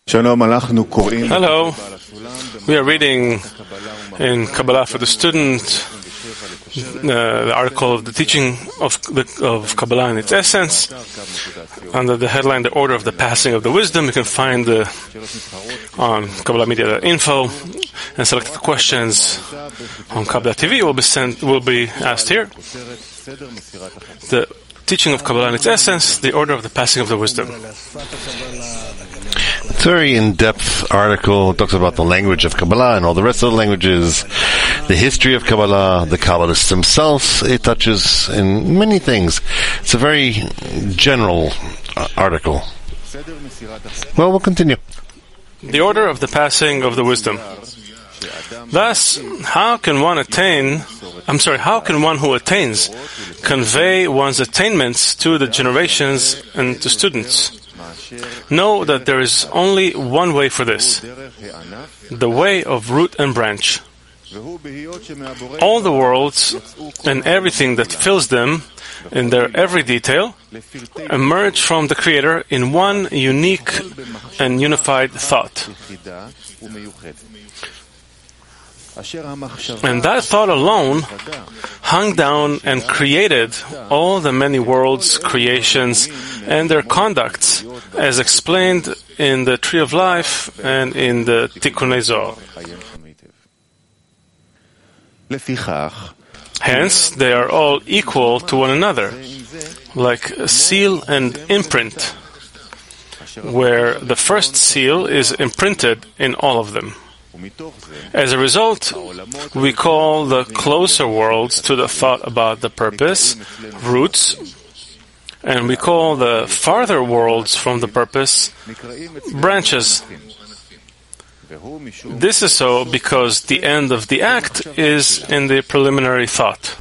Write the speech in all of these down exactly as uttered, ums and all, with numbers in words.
Hello, we are reading in Kabbalah for the Student uh, the article of the teaching of, the, of Kabbalah in its essence. Under the headline, The Order of the Passing of the Wisdom, you can find the, on Kabbalah Media dot info and select the questions on Kabbalah T V will be sent, will be asked here. The teaching of Kabbalah in its essence, The Order of the Passing of the Wisdom. It's a very in-depth article. It talks about the language of Kabbalah and all the rest of the languages, the history of Kabbalah, the Kabbalists themselves. It touches in many things. It's a very general uh, article. Well, we'll continue. The order of the passing of the wisdom. Thus, how can one attain, I'm sorry, how can one who attains convey one's attainments to the generations and to students? Know that there is only one way for this, the way of root and branch. All the worlds and everything that fills them in their every detail emerge from the Creator in one unique and unified thought. And that thought alone hung down and created all the many worlds, creations, and their conducts, as explained in the Tree of Life and in the Tikkunei Zohar. Hence, they are all equal to one another, like a seal and imprint, where the first seal is imprinted in all of them. As a result, we call the closer worlds to the thought about the purpose roots, and we call the farther worlds from the purpose branches. This is so because the end of the act is in the preliminary thought.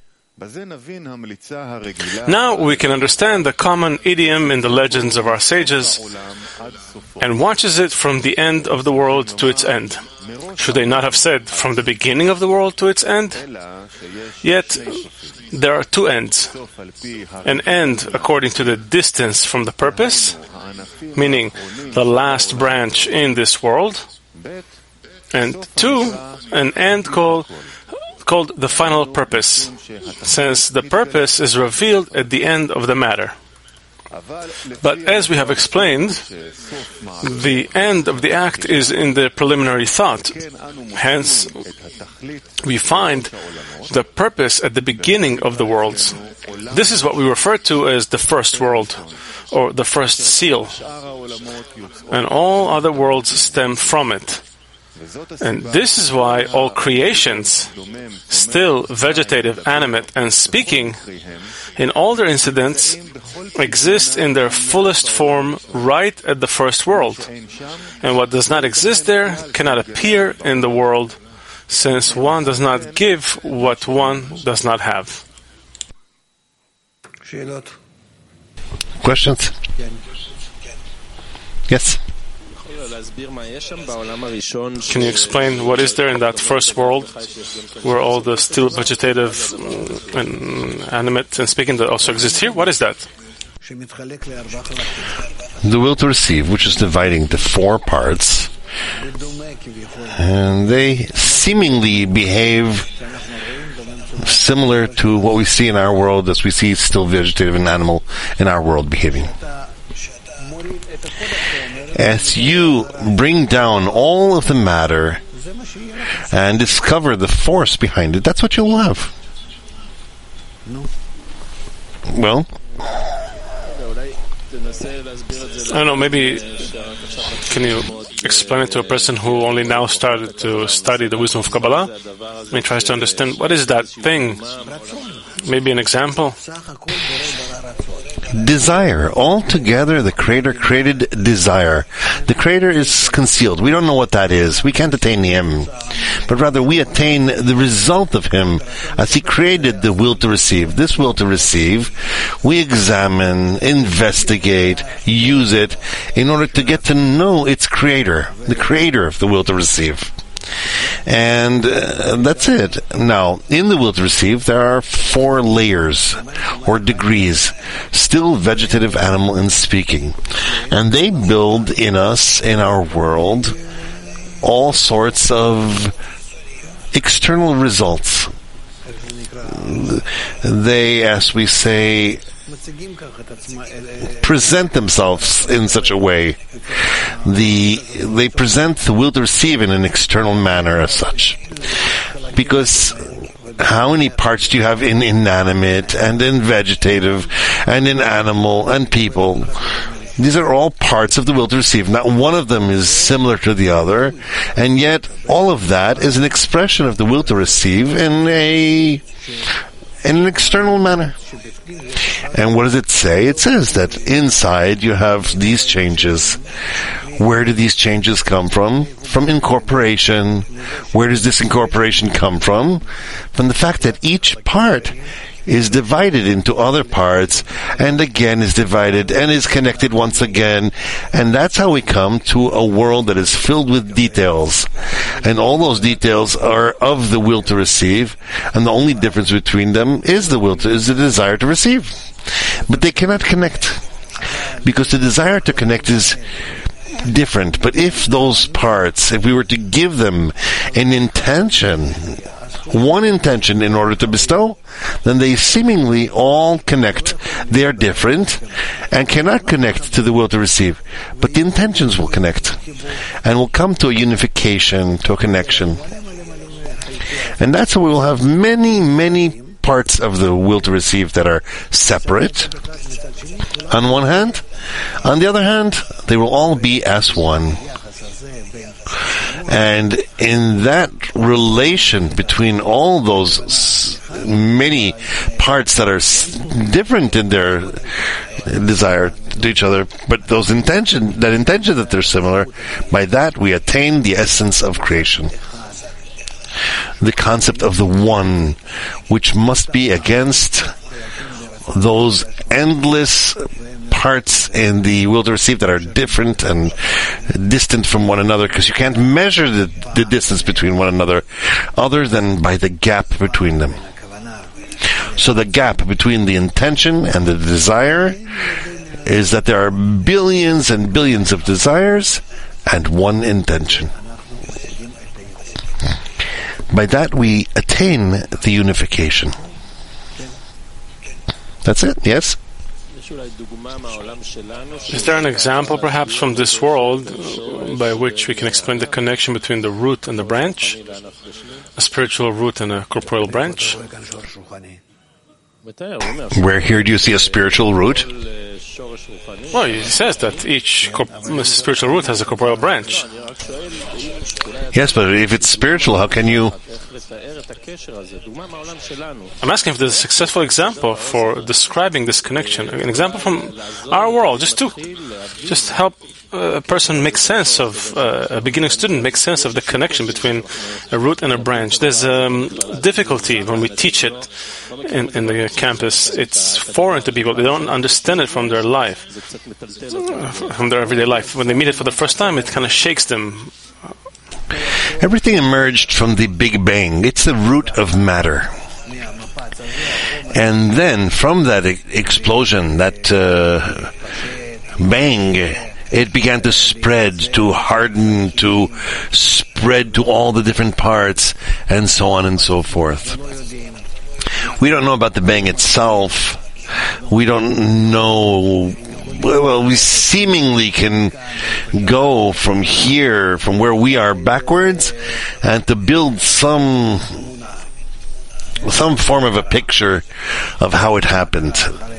Now we can understand the common idiom in the legends of our sages, and watches it from the end of the world to its end. Should they not have said from the beginning of the world to its end? Yet there are two ends. An end according to the distance from the purpose, meaning the last branch in this world, and two, an end called called the final purpose, since the purpose is revealed at the end of the matter. But as we have explained, the end of the act is in the preliminary thought. Hence, we find the purpose at the beginning of the worlds. This is what we refer to as the first world, or the first seal. And all other worlds stem from it. And this is why all creations, still vegetative, animate, and speaking, in all their incidents, exist in their fullest form right at the first world. And what does not exist there cannot appear in the world, since one does not give what one does not have. Questions? Yes? Can you explain what is there in that first world, where all the still vegetative and animate and speaking that also exist here? What is that? The will to receive, which is dividing into four parts, and they seemingly behave similar to what we see in our world, as we see still vegetative and animal in our world behaving. As you bring down all of the matter and discover the force behind it, that's what you'll have. Well, I don't know, maybe can you explain it to a person who only now started to study the wisdom of Kabbalah and he tries to understand what is that thing? Maybe an example? Desire. Altogether, the Creator created desire. The Creator is concealed. We don't know what that is. We can't attain Him. But rather, we attain the result of Him as He created the will to receive. This will to receive, we examine, investigate, use it in order to get to know its Creator, the Creator of the will to receive. And uh, that's it. Now, in the will to receive, there are four layers or degrees, still vegetative, animal, and speaking. And they build in us, in our world, all sorts of external results. They, as we say, present themselves in such a way. The they present the will to receive in an external manner as such. Because how many parts do you have in inanimate and in vegetative and in animal and people? These are all parts of the will to receive. Not one of them is similar to the other, and yet all of that is an expression of the will to receive in a in an external manner. And what does it say? It says that inside you have these changes. Where do these changes come from? From incorporation. Where does this incorporation come from? From the fact that each part is divided into other parts, and again is divided, and is connected once again. And that's how we come to a world that is filled with details. And all those details are of the will to receive, and the only difference between them is the will to, is the desire to receive. But they cannot connect, because the desire to connect is different. But if those parts, if we were to give them an intention, one intention in order to bestow, then they seemingly all connect. They are different and cannot connect to the will to receive, but the intentions will connect and will come to a unification, to a connection. And that's how we will have many, many parts of the will to receive that are separate on one hand. On the other hand, they will all be as one. And in that relation between all those many parts that are different in their desire to each other, but those intention, that intention that they're similar, by that we attain the essence of creation. The concept of the one, which must be against those endless parts in the will to receive that are different and distant from one another, because you can't measure the, the distance between one another other than by the gap between them. So the gap between the intention and the desire is that there are billions and billions of desires and one intention. By that we attain the unification. That's it, yes? Is there an example, perhaps, from this world by which we can explain the connection between the root and the branch? A spiritual root and a corporeal branch? Where here do you see a spiritual root? Well, he says that each corp- spiritual root has a corporeal branch. Yes, but if it's spiritual, how can you... I'm asking if there's a successful example for describing this connection. An example from our world, just to just help a person make sense of, uh, a beginning student make sense of the connection between a root and a branch. There's um, difficulty when we teach it in, in the campus. It's foreign to people. They don't understand it from their life, from their everyday life. When they meet it for the first time, it kind of shakes them. Everything emerged from the Big Bang. It's the root of matter. And then from that e- explosion, that uh, bang, it began to spread, to harden, to spread to all the different parts, and so on and so forth. We don't know about the bang itself. We don't know... Well, we seemingly can go from here, from where we are backwards, and to build some some form of a picture of how it happened.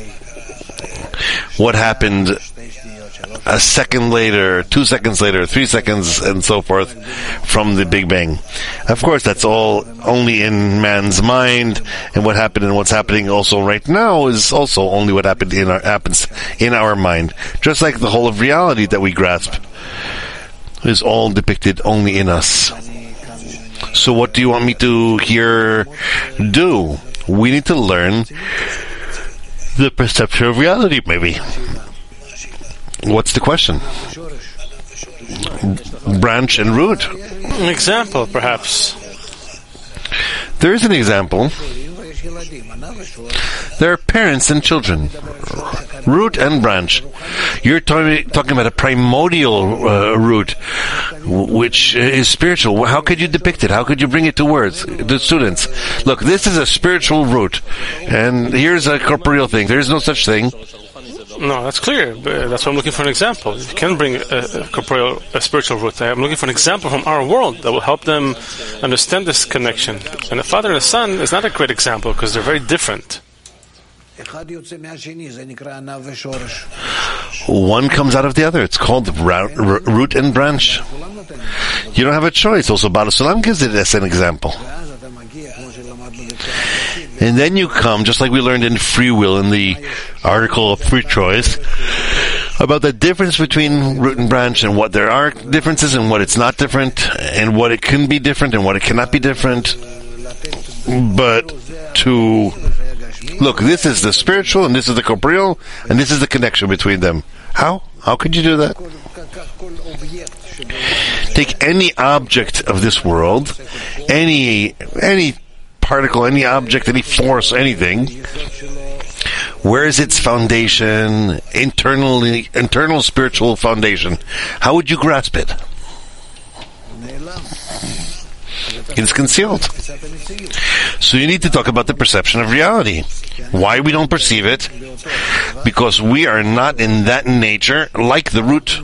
What happened a second later, two seconds later, three seconds, and so forth, from the Big Bang. Of course, that's all only in man's mind, and what happened and what's happening also right now is also only what happened in our happens in our mind. Just like the whole of reality that we grasp is all depicted only in us. So what do you want me to here do? We need to learn the perception of reality, maybe. What's the question? branch and root. An example, perhaps. There is an example. There are parents and children, root and branch. You're talking, talking about a primordial uh, root, which is spiritual. How could you depict it? How could you bring it to words, to students? Look, this is a spiritual root, and here's a corporeal thing. There is no such thing. No, that's clear. But that's why I'm looking for an example. You can bring a, a corporeal, a spiritual root. I'm looking for an example from our world that will help them understand this connection. And the father and the son is not a great example because they're very different. One comes out of the other. It's called root and branch. You don't have a choice. Also, Baal HaSulam gives it as an example. And then you come, just like we learned in Free Will, in the article of Free Choice, about the difference between root and branch and what there are differences and what it's not different, and what it can be different and what it cannot be different. But to look, this is the spiritual and this is the corporeal and this is the connection between them. How? How could you do that? Take any object of this world, any any particle, any object, any force, anything. Where is its foundation, internally, internal spiritual foundation? How would you grasp it? It's concealed. So you need to talk about the perception of reality. Why we don't perceive it? Because we are not in that nature like the root.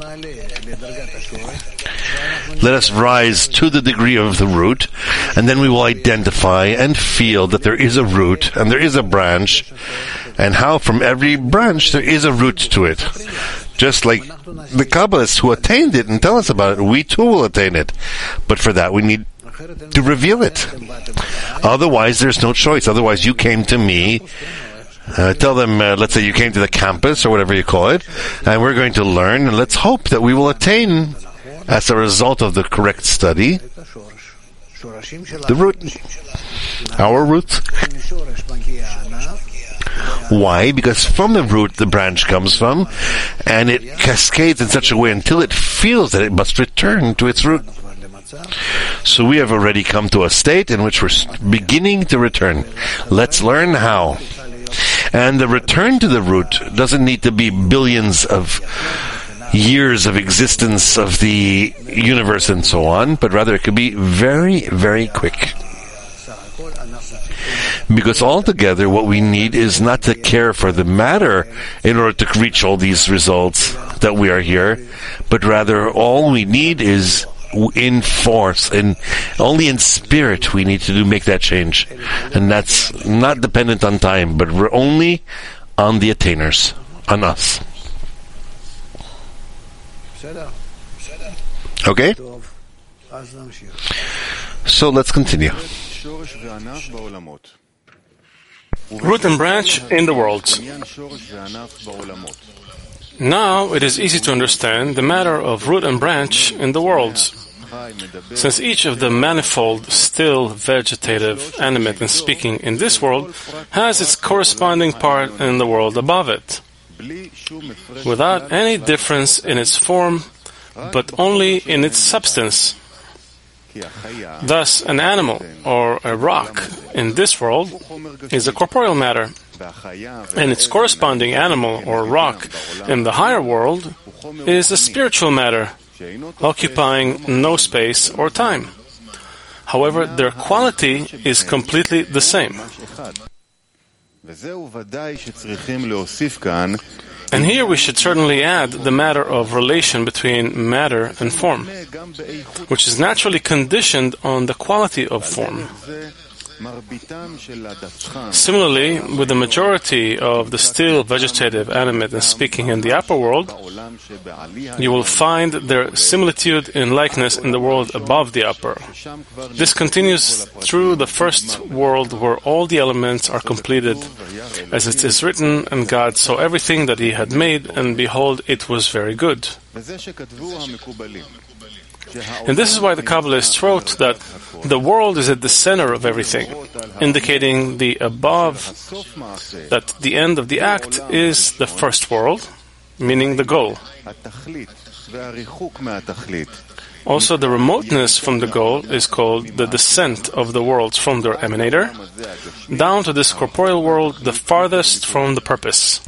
Let us rise to the degree of the root, and then we will identify and feel that there is a root and there is a branch, and how from every branch there is a root to it. Just like the Kabbalists who attained it and tell us about it, we too will attain it. But for that we need to reveal it. Otherwise there's no choice. Otherwise you came to me, uh, tell them, uh, let's say you came to the campus or whatever you call it, and we're going to learn, and let's hope that we will attain, as a result of the correct study, the root, our roots. Why? Because from the root the branch comes from, and it cascades in such a way until it feels that it must return to its root. So we have already come to a state in which we're beginning to return. Let's learn how. And the return to the root doesn't need to be billions of years of existence of the universe and so on, but rather it could be very, very quick. Because altogether what we need is not to care for the matter in order to reach all these results that we are here, but rather all we need is in force, and only in spirit we need to do make that change. And that's not dependent on time, but we're only on the attainers, on us. Okay? So let's continue. Root and branch in the worlds. Now it is easy to understand the matter of root and branch in the worlds, since each of the manifold, still, vegetative, animate, and speaking in this world has its corresponding part in the world above it, without any difference in its form, but only in its substance. Thus, an animal or a rock in this world is a corporeal matter, and its corresponding animal or rock in the higher world is a spiritual matter, occupying no space or time. However, their quality is completely the same. And here we should certainly add the matter of relation between matter and form, which is naturally conditioned on the quality of form. Similarly, with the majority of the still, vegetative, animate, and speaking in the upper world, you will find their similitude in likeness in the world above the upper. This continues through the first world where all the elements are completed, as it is written, and God saw everything that He had made, and behold, it was very good. And this is why the Kabbalists wrote that the world is at the center of everything, indicating the above, that the end of the act is the first world, meaning the goal. Also, the remoteness from the goal is called the descent of the worlds from their emanator down to this corporeal world, the farthest from the purpose.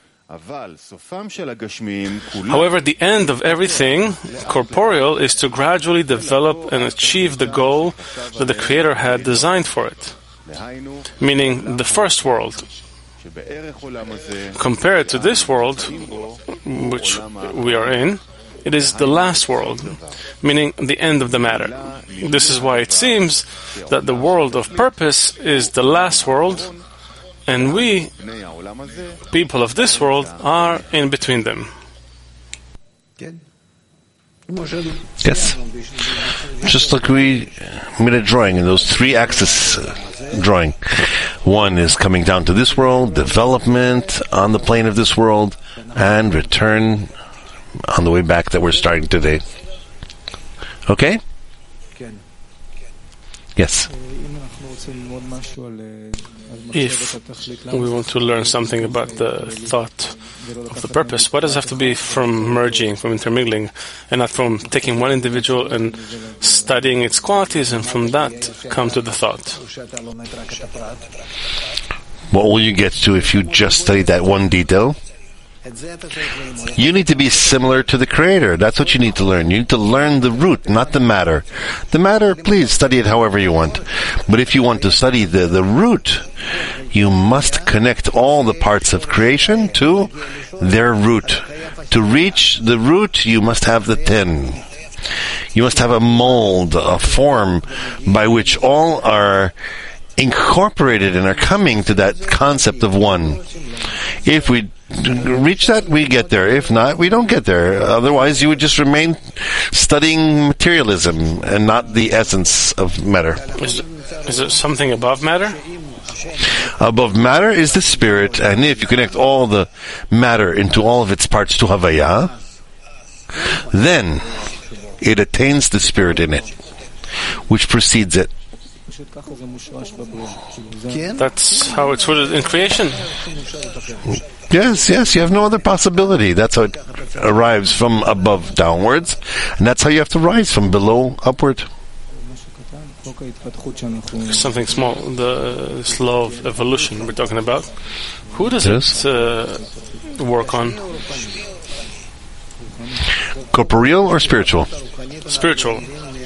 However, the end of everything corporeal is to gradually develop and achieve the goal that the Creator had designed for it, meaning the first world. Compared to this world, which we are in, it is the last world, meaning the end of the matter. This is why it seems that the world of purpose is the last world, and we, people of this world, are in between them. Yes. Just like we made a drawing in those three axis drawing. One is coming down to this world, development on the plane of this world, and return on the way back that we're starting today. Okay? Yes. If we want to learn something about the thought of the purpose, why does it have to be from merging, from intermingling, and not from taking one individual and studying its qualities and from that come to the thought? What will you get to if you just study that one detail? You need to be similar to the Creator. That's what you need to learn. You need to learn the root, not the matter. The matter, please study it however you want. But if you want to study the, the root, you must connect all the parts of creation to their root. To reach the root, you must have the ten. You must have a mold, a form by which all are incorporated and are coming to that concept of one. If we reach that, we get there. If not, we don't get there. Otherwise, you would just remain studying materialism and not the essence of matter. Is, is there something above matter? Above matter is the spirit, and if you connect all the matter into all of its parts to Havaya, then it attains the spirit in it, which precedes it. That's how it's rooted in creation. Yes, yes, you have no other possibility. That's how it arrives from above downwards, and that's how you have to rise from below upward. Something small, the this law of evolution we're talking about. Who does yes. it uh, work on? Corporeal or spiritual? Spiritual.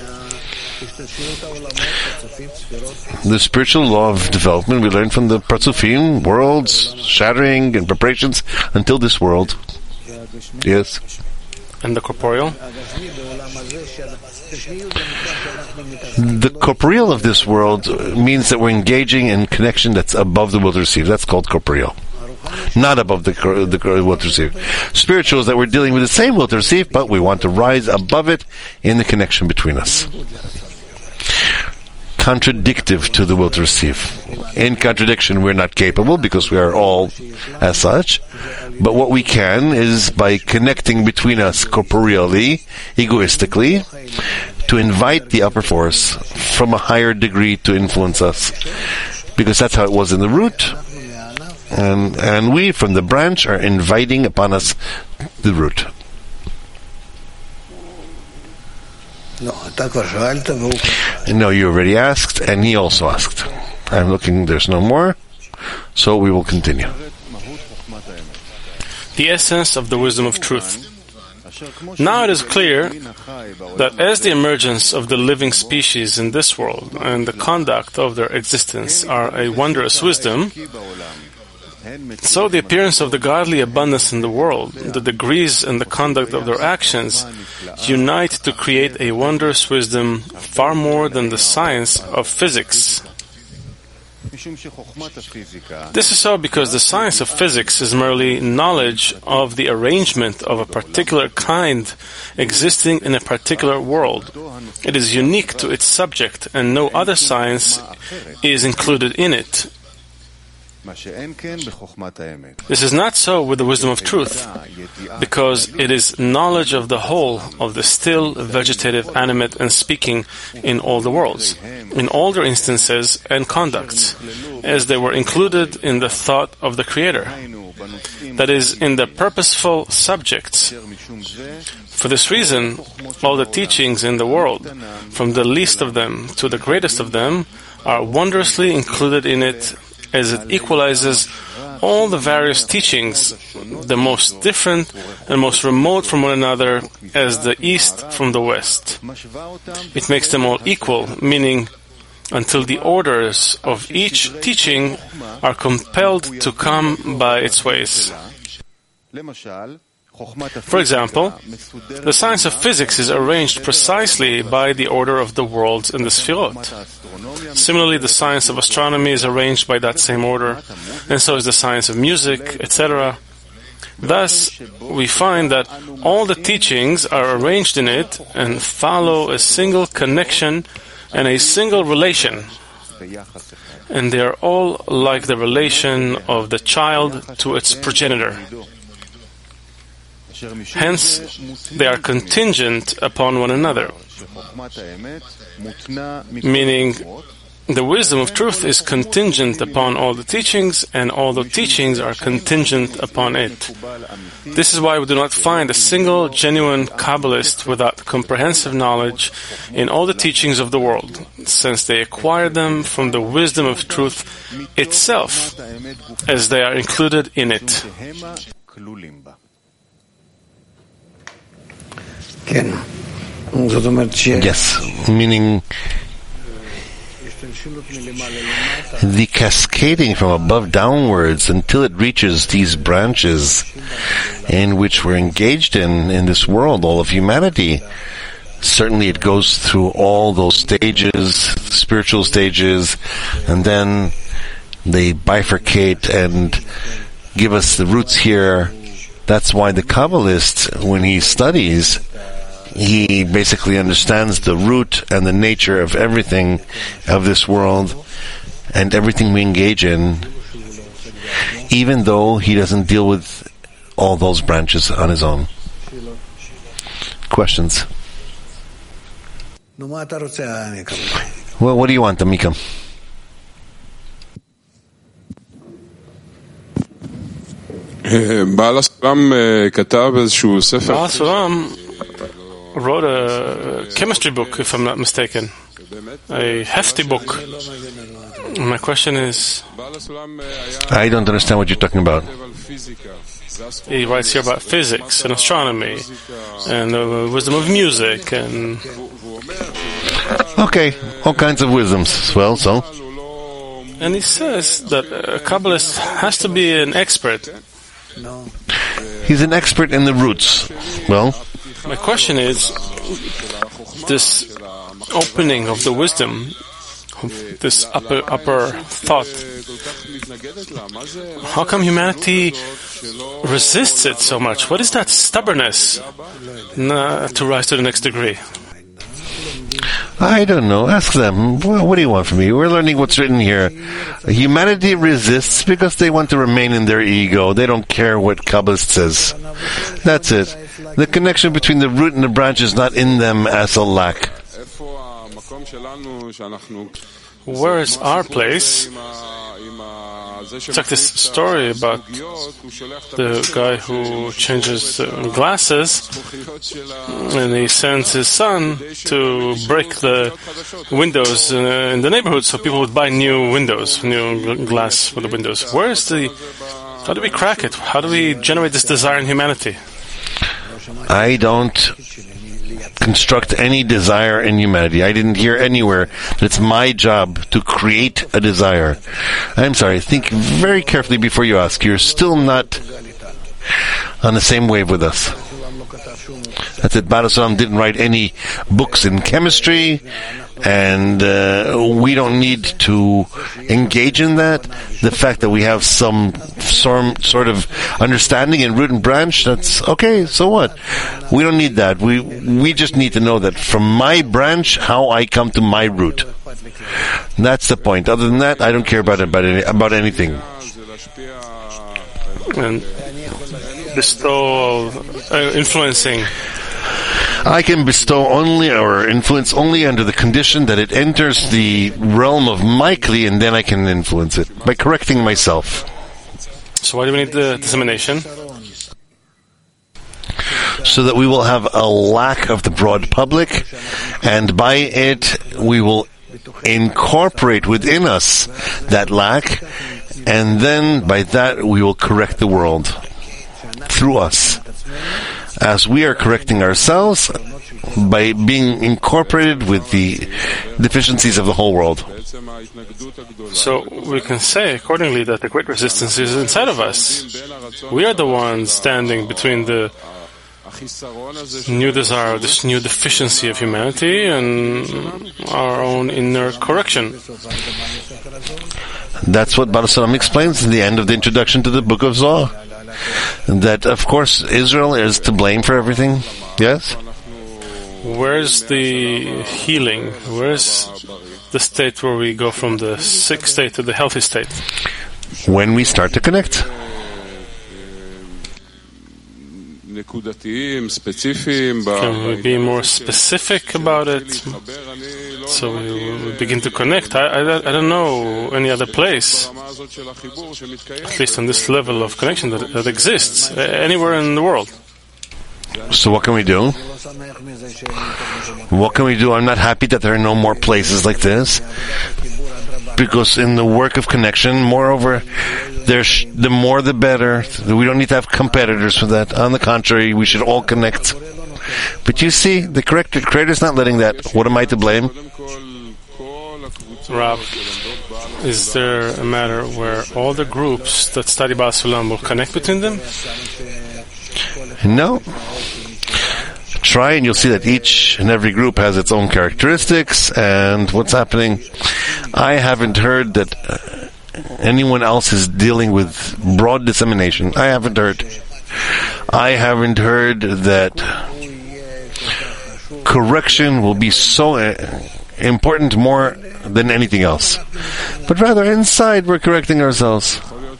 The spiritual law of development we learn from the Parzufim, worlds, shattering and preparations until this world. Yes. And the corporeal? The corporeal of this world means that we're engaging in connection that's above the will to receive. That's called corporeal. Not above the, the will to receive. Spiritual is that we're dealing with the same will to receive, but we want to rise above it in the connection between us. Contradictive to the will to receive. In contradiction, we're not capable because we are all as such. But what we can is by connecting between us corporeally, egoistically, to invite the upper force from a higher degree to influence us. Because that's how it was in the root. And, and we, from the branch, are inviting upon us the root. No, you already asked, and he also asked. I'm looking, there's no more, so we will continue. The essence of the wisdom of truth. Now it is clear that as the emergence of the living species in this world and the conduct of their existence are a wondrous wisdom, so the appearance of the godly abundance in the world, the degrees and the conduct of their actions, unite to create a wondrous wisdom far more than the science of physics. This is so because the science of physics is merely knowledge of the arrangement of a particular kind existing in a particular world. It is unique to its subject, and no other science is included in it. This is not so with the wisdom of truth, because it is knowledge of the whole of the still, vegetative, animate, and speaking in all the worlds, in all their instances and conducts, as they were included in the thought of the Creator, that is, in the purposeful subjects. For this reason, all the teachings in the world, from the least of them to the greatest of them, are wondrously included in it, as it equalizes all the various teachings, the most different and most remote from one another, as the east from the west. It makes them all equal, meaning until the orders of each teaching are compelled to come by its ways. For example, the science of physics is arranged precisely by the order of the worlds in the Sfirot. Similarly, the science of astronomy is arranged by that same order, and so is the science of music, et cetera. Thus, we find that all the teachings are arranged in it and follow a single connection and a single relation, and they are all like the relation of the child to its progenitor. Hence, they are contingent upon one another, meaning the wisdom of truth is contingent upon all the teachings, and all the teachings are contingent upon it. This is why we do not find a single genuine Kabbalist without comprehensive knowledge in all the teachings of the world, since they acquire them from the wisdom of truth itself, as they are included in it. Yes, meaning the cascading from above downwards until it reaches these branches in which we're engaged in, in this world, all of humanity. Certainly it goes through all those stages, spiritual stages, and then they bifurcate and give us the roots here. That's why the Kabbalist, when he studies, he basically understands the root and the nature of everything of this world and everything we engage in, even though he doesn't deal with all those branches on his own. Questions? Well, what do you want, Amika? בעל הסולם כתב איזשהו ספר. בעל הסולם wrote a chemistry book, if I'm not mistaken, a hefty book. My question is, I don't understand what you're talking about. He writes here about physics and astronomy and the wisdom of music and... Okay, all kinds of wisdoms. Well, so? And he says that a Kabbalist has to be an expert. He's an expert in the roots. Well? My question is, this opening of the wisdom, this upper upper thought, how come humanity resists it so much? What is that stubbornness nah, to rise to the next degree? I don't know. Ask them. Well, what do you want from me? We're learning what's written here. Humanity resists because they want to remain in their ego. They don't care what Kabbalist says. That's it. The connection between the root and the branch is not in them as a lack. Where is our place? It's like this story about the guy who changes uh, glasses, and he sends his son to break the windows uh, in the neighborhood so people would buy new windows, new glass for the windows. Where is the... How do we crack it? How do we generate this desire in humanity? I don't construct any desire in humanity. I didn't hear anywhere that it's my job to create a desire. I'm sorry, think very carefully before you ask. You're still not on the same wave with us. That's it. Baal HaSulam didn't write any books in chemistry, and uh, we don't need to engage in that. The fact that we have some some sort of understanding in root and branch, that's okay, so what? We don't need that. We we just need to know that from my branch, how I come to my root. That's the point. Other than that, I don't care about about, any, about anything. and bestow, uh, influencing. I can bestow only or influence only under the condition that it enters the realm of my kli, and then I can influence it by correcting myself. So why do we need the dissemination? So that we will have a lack of the broad public, and by it we will incorporate within us that lack, and then by that we will correct the world through us. As we are correcting ourselves by being incorporated with the deficiencies of the whole world. So we can say accordingly that the great resistance is inside of us. We are the ones standing between the new desire, this new deficiency of humanity, and our own inner correction. That's what Baal Salam explains in the end of the introduction to the Book of Zohar. That, of course, Israel is to blame for everything. Yes? Where's the healing? Where's the state where we go from the sick state to the healthy state? When we start to connect. Can we be more specific about it so we, we begin to connect? I, I, I don't know any other place, at least on this level of connection that, that exists anywhere in the world. So what can we do? What can we do? I'm not happy that there are no more places like this, because in the work of connection, moreover, there's the more the better. We don't need to have competitors for that. On the contrary, we should all connect. But you see, the correct Creator's not letting that. What am I to blame? Rav, is there a matter where all the groups that study Baal Sulam will connect between them? No. Try and you'll see that each and every group has its own characteristics and what's happening. I haven't heard that uh, anyone else is dealing with broad dissemination. I haven't heard. I haven't heard that correction will be so uh, important more than anything else. But rather inside we're correcting ourselves.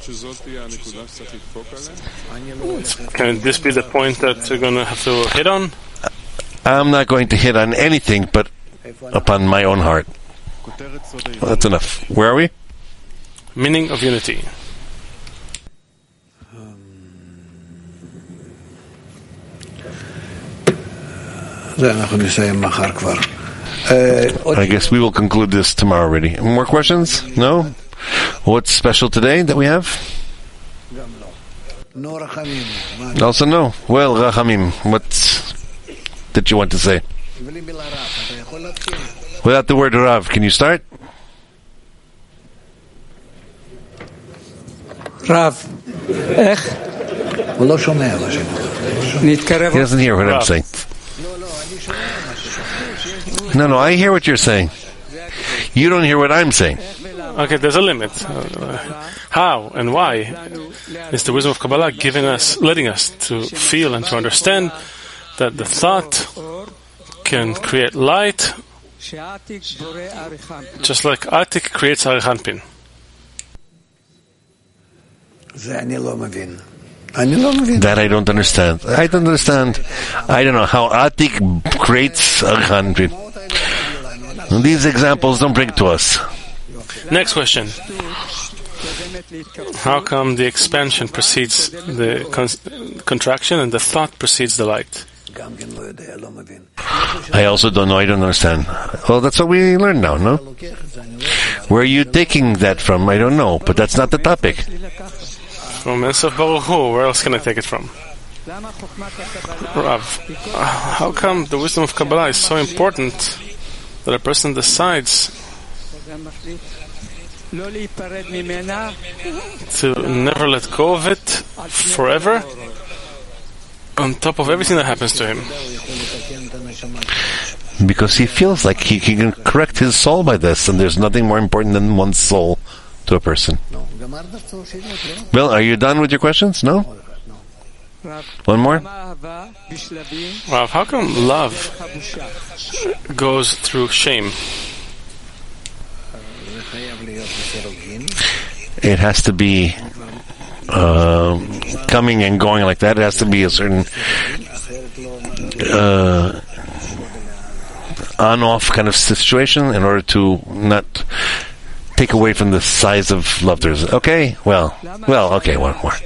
Can this be the point that we're going to have to hit on? I'm not going to hit on anything but upon my own heart. Well, that's enough. Where are we? Meaning of unity. I guess we will conclude this tomorrow already. More questions? No? What's special today that we have? Also no. Well, Rachamim, what did you want to say? Without the word Rav, can you start? Rav, איך? He doesn't hear what I'm saying. No, no, I hear what you're saying. You don't hear what I'm saying. Okay, there's a limit. Uh, how and why is the wisdom of Kabbalah giving us, letting us to feel and to understand that the thought can create light, just like Atik creates Arichanpin? That I don't understand. I don't understand. I don't know how Atik creates Arichanpin. These examples don't bring to us. Next question. How come the expansion precedes the con- contraction and the thought precedes the light? I also don't know. I don't understand. Well, that's what we learned now, no? Where are you taking that from? I don't know, but that's not the topic. From Ensof Baruch Hu. Where else can I take it from? Rav, how come the wisdom of Kabbalah is so important that a person decides to never let go of it forever, on top of everything that happens to him? Because he feels like he, he can correct his soul by this, and there's nothing more important than one's soul to a person. Well, are you done with your questions? No? One more? Rav, how come love goes through shame? it has to be uh, coming and going like that. It has to be a certain uh, on-off kind of situation in order to not take away from the size of love. There's okay, well, well, okay, one more.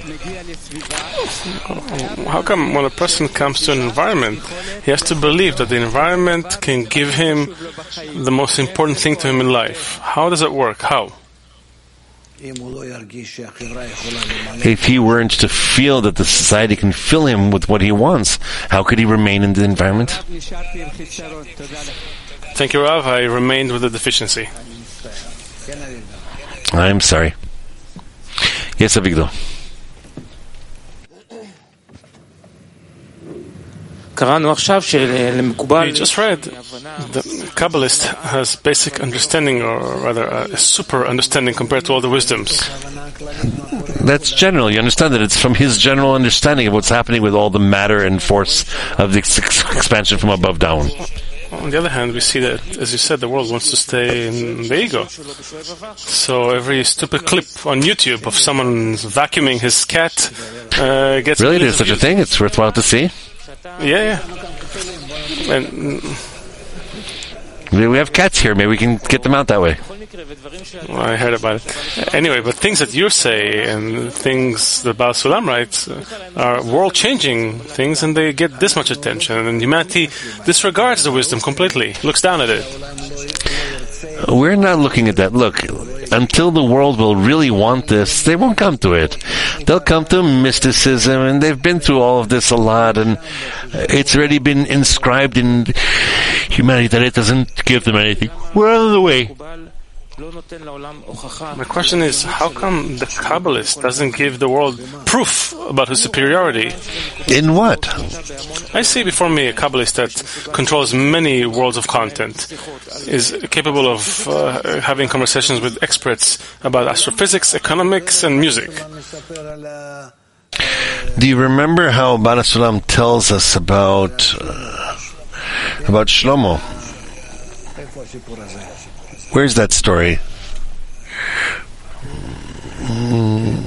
How come when a person comes to an environment, he has to believe that the environment can give him the most important thing to him in life? How does it work? How? If he weren't to feel that the society can fill him with what he wants, how could he remain in the environment? Thank you, Rav. I remained with the deficiency. I'm sorry. Yes, Avigdor. We just read the Kabbalist has basic understanding, or rather a super understanding compared to all the wisdoms. That's general. You understand that it's from his general understanding of what's happening with all the matter and force of the ex- expansion from above down. On the other hand, we see that, as you said, the world wants to stay in the ego. So every stupid clip on YouTube of someone vacuuming his cat uh, gets... Really? There's such a thing? It's worthwhile to see? Yeah, yeah. And, we have cats here. Maybe we can get them out that way. Well, I heard about it. Anyway, but things that you say and things that Baal Sulam writes are world-changing things, and they get this much attention. And humanity disregards the wisdom completely, looks down at it. We're not looking at that. Look, until the world will really want this, they won't come to it. They'll come to mysticism, and they've been through all of this a lot, and it's already been inscribed in humanity that it doesn't give them anything. We're out of the way. My question is, how come the Kabbalist doesn't give the world proof about his superiority? In what? I see before me a Kabbalist that controls many worlds of content, is capable of uh, having conversations with experts about astrophysics, economics, and music. Do you remember how Baal Sulam tells us about uh, about Shlomo? Where's that story? Mm.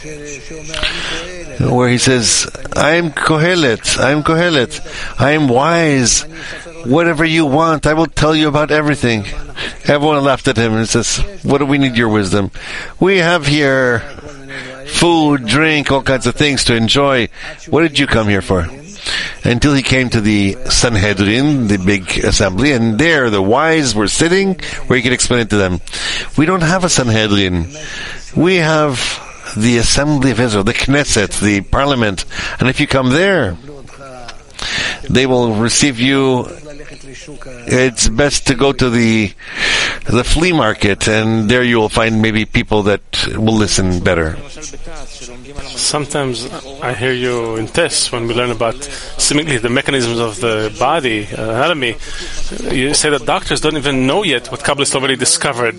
Where he says, I am Kohelet, I am Kohelet, I am wise. Whatever you want, I will tell you about everything. Everyone laughed at him and says, what do we need your wisdom? We have here food, drink, all kinds of things to enjoy. What did you come here for? Until he came to the Sanhedrin, the big assembly, and there the wise were sitting where he could explain it to them. We don't have a Sanhedrin. We have the assembly of Israel, the Knesset, the parliament, and if you come there, they will receive you. It's best to go to the the flea market, and there you will find maybe people that will listen better. Sometimes I hear you in tests when we learn about seemingly the mechanisms of the body, uh, anatomy. You say that doctors don't even know yet what Kabbalists already discovered.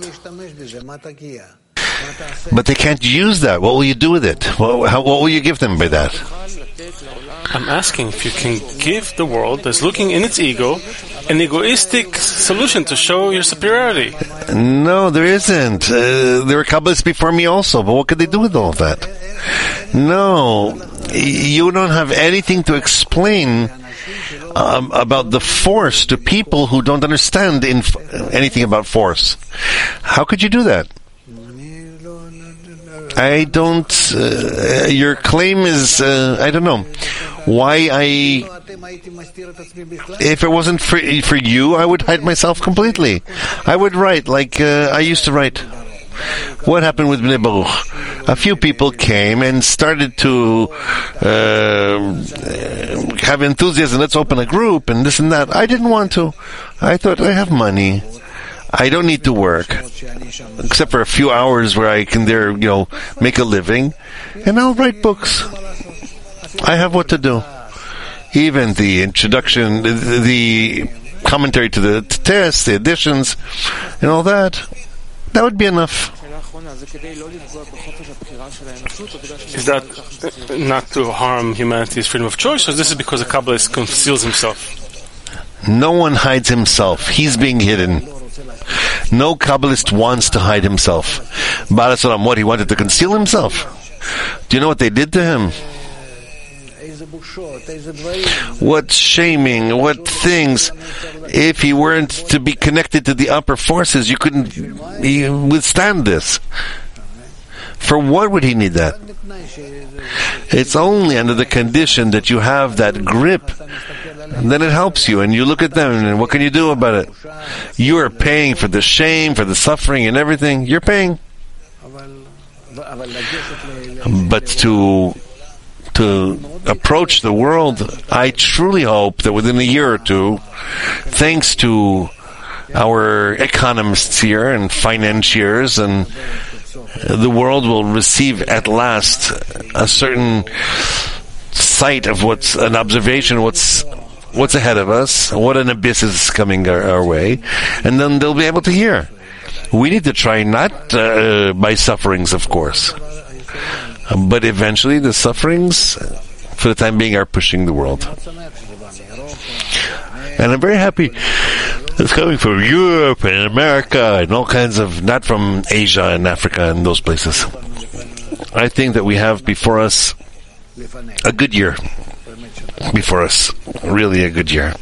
But they can't use that. What will you do with it? What, how, what will you give them by that? I'm asking if you can give the world that's looking in its ego an egoistic solution to show your superiority. No, there isn't. Uh, there were Kabbalists before me also, but what could they do with all of that? No, you don't have anything to explain um, about the force to people who don't understand inf- anything about force. How could you do that? I don't, uh, your claim is, uh, I don't know, why I, if it wasn't for, for you, I would hide myself completely. I would write, like uh, I used to write. What happened with Bnei Baruch? A few people came and started to uh, have enthusiasm, let's open a group, and this and that. I didn't want to. I thought, I have money. I don't need to work, except for a few hours where I can there, you know, make a living, and I'll write books. I have what to do. Even the introduction, the, the commentary to the test, the additions, and all that, that would be enough. Is that not to harm humanity's freedom of choice, or this is because a Kabbalist conceals himself? No one hides himself. He's being hidden. No Kabbalist wants to hide himself. Baal HaSulam, what, he wanted to conceal himself? Do you know what they did to him? What shaming, what things. If he weren't to be connected to the upper forces, you couldn't withstand this. For what would he need that? It's only under the condition that you have that grip. And then it helps you, and you look at them, and what can you do about it? You are paying for the shame, for the suffering, and everything. You're paying. But to to approach the world, I truly hope that within a year or two, thanks to our economists here and financiers, and the world will receive at last a certain sight of what's an observation, what's what's ahead of us, what an abyss is coming our, our way, and then they'll be able to hear. We need to try not uh, by sufferings, of course, but eventually the sufferings, for the time being, are pushing the world. And I'm very happy it's coming from Europe and America and all kinds of, not from Asia and Africa and those places. I think that we have before us a good year. Before us, really a good year.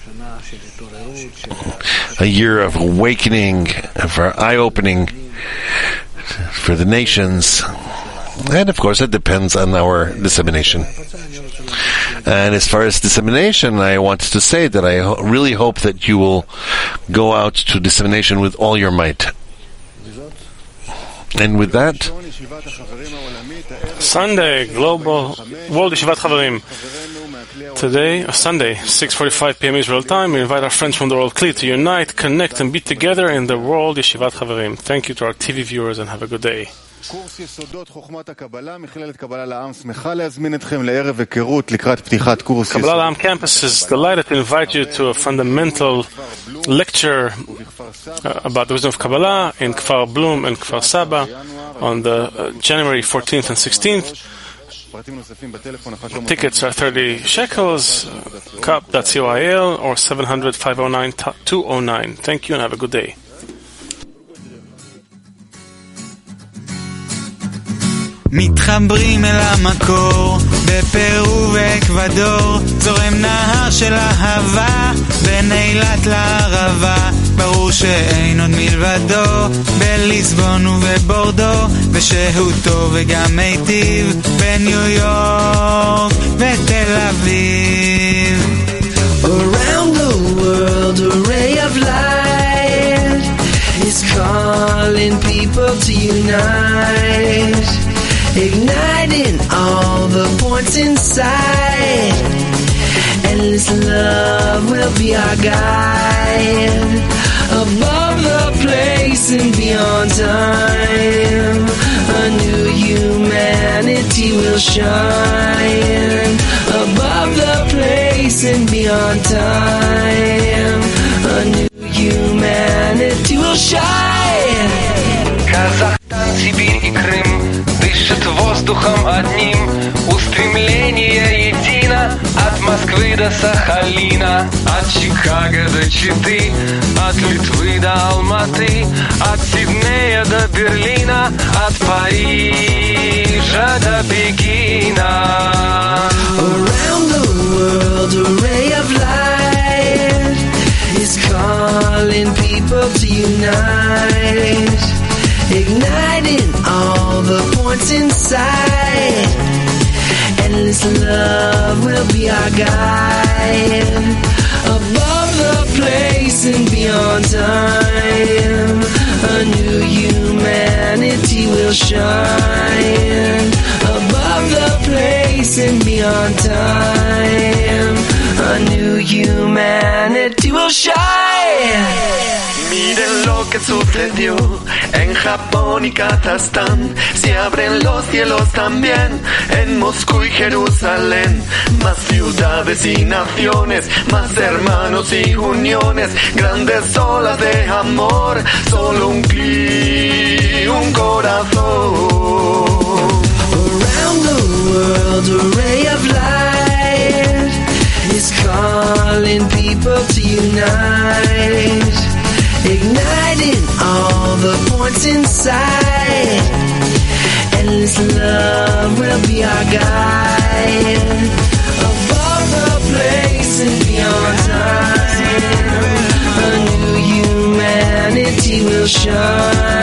A year of awakening, of our eye-opening for the nations. And of course, it depends on our dissemination. And as far as dissemination, I want to say that I ho- really hope that you will go out to dissemination with all your might. And with that, Sunday, Global World Yeshivat Chaverim. Today, uh, Sunday, six forty-five p.m. Israel time, we invite our friends from the world Kli to unite, connect, and be together in the World Yeshivat Chaverim. Thank you to our T V viewers and have a good day. קורס יסודות חוכמת הקבלה, מכללת קבלה לעם, שמחה להזמין אתכם לערב היכרות לקראת פתיחת קורס יסודות. Kabbalah Am campus is delighted to invite you to a fundamental lecture uh, about the wisdom of Kabbalah in Kfar Blum and Kfar Saba on the uh, January fourteenth and sixteenth. Tickets are thirty shekels, cup dot coil or seven hundred, five oh nine, two oh nine. Thank you and have a good day. מתחברים אל המקור, בפרו ואקוודור, זורם נהר של אהבה, בין אילת לערבה, ברור שאין עוד מלבדו, בליסבון ובבורדו, ושהותו וגם מיטיב, בניו יורק ותל אביב. Around the world, a ray of light is calling people to unite, igniting all the points inside. Endless love will be our guide, above the place and beyond time. A new humanity will shine, above the place and beyond time. A new humanity will shine. Казахстан, Сибирь и Крым дышат воздухом одним, устремление едино от Москвы до Сахалина, от Чикаго до Читы, от Литвы до Алматы, от Сиднея до Берлина, от Парижа до Пекина. Around the world, a ray of light is calling people to unite, igniting all the points inside. Endless love will be our guide, above the place and beyond time. A new humanity will shine, above the place and beyond time. A new humanity will shine. Miren lo que sucedió en Japón y Kazajstán. Se abren los cielos también en Moscú y Jerusalén. Más ciudades y naciones, más hermanos y uniones, grandes olas de amor, solo un Kli, un corazón. Around the world, a ray of light is calling people to unite, igniting all the points inside. Endless love will be our guide. Above the place and beyond time, a new humanity will shine.